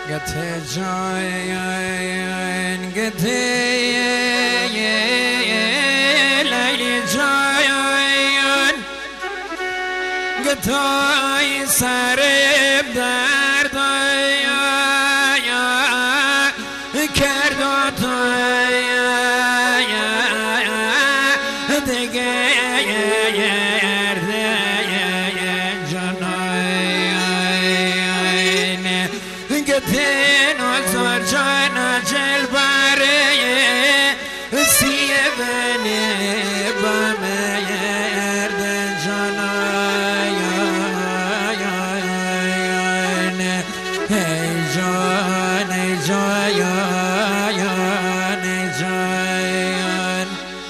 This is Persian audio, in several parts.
گته جاین گته لیلی جاین گتای سرب درد کرد دیگه گتین آزار جان جل باره سیه بنی بمرد جانایان ای جان ای جایان ای جایان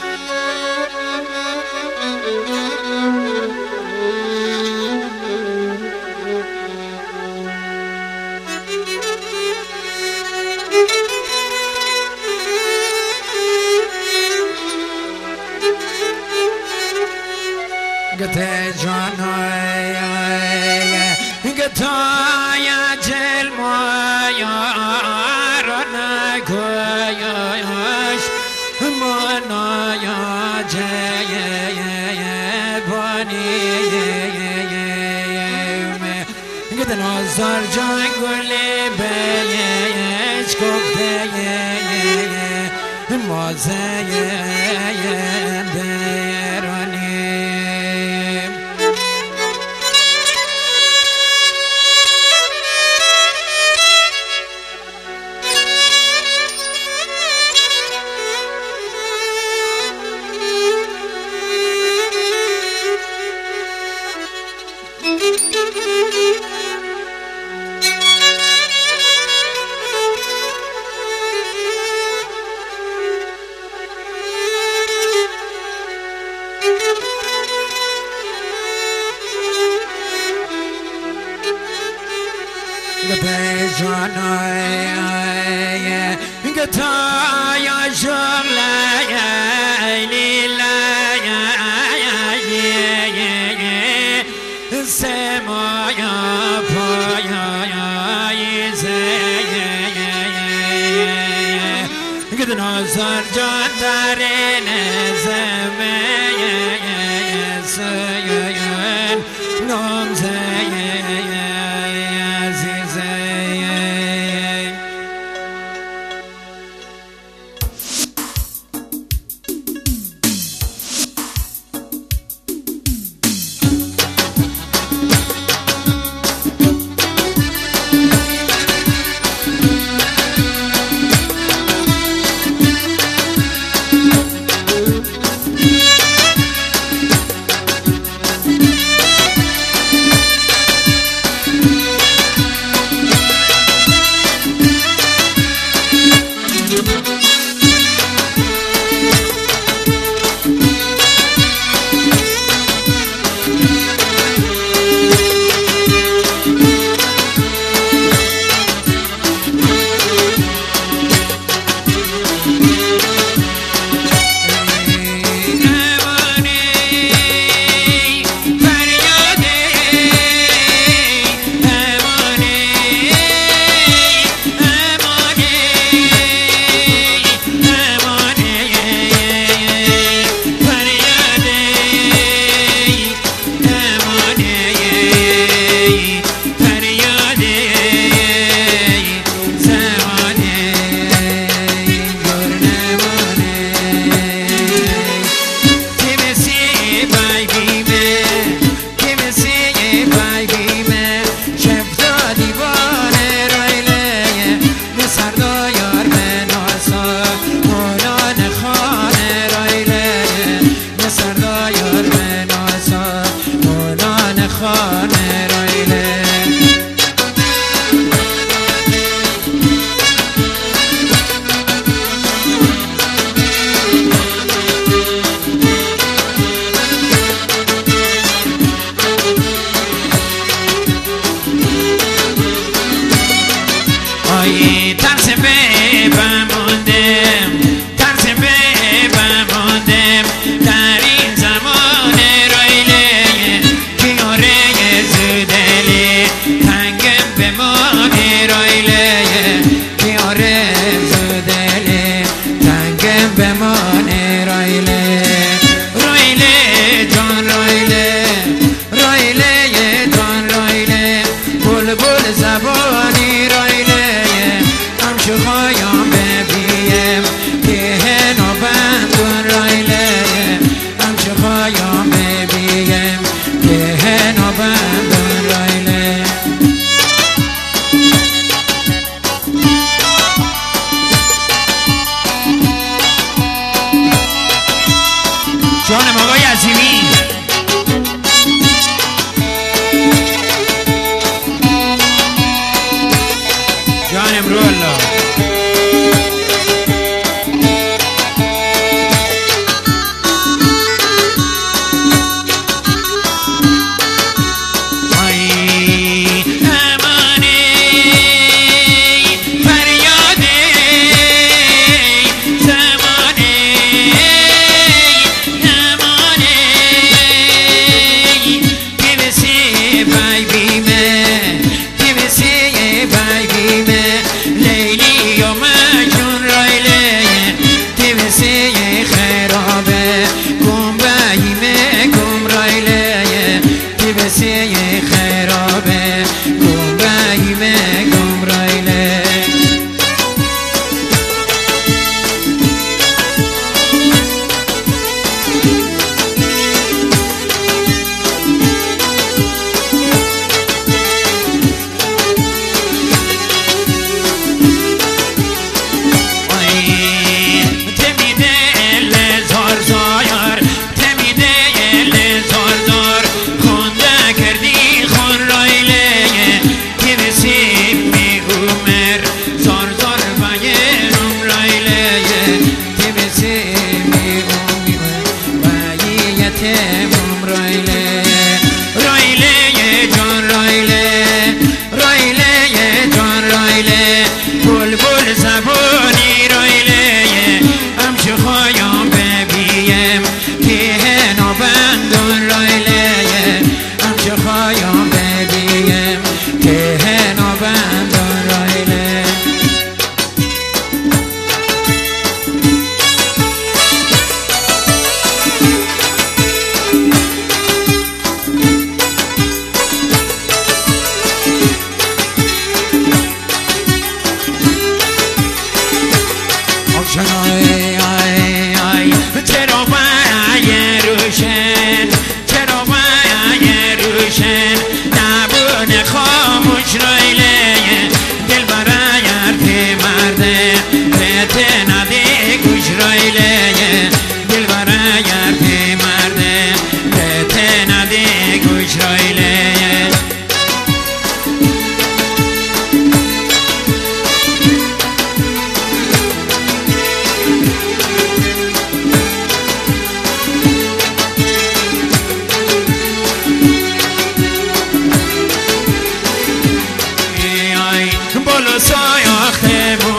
گته جانای گتای جل مایا رنگویاش منایا جای بانی گته نازار جنگلی بیش گفته مازه گته جانای گتای جمله لیلی سمایا پایای زی گته نازار جان دارین زمین سیان نام تنگم به ما رایله بلبل زبانی رایله همچو خوایم ببیم که نوبندون رایله همچو خوایم ببیم که نوبندون رایله جانم آقای عظیمی جانم رو الله خرابه گمرایمه گمرایله بلبل زبانی رایله همچو خوایم ببیم که نوبندون رایله همچو خوایم ببیم که نوبندون رایله چرا باید روشن چرا باید روشن نبونه خاموش رایله دل برای حرف مرده بهت نده گوش رایله دل برای حرف مرده بهت نده گوش رایله بالا سایاخته